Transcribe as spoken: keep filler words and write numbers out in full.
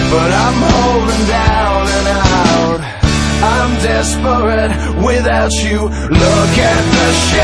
but I'm holding down and out. I'm desperate without you. Look at the shit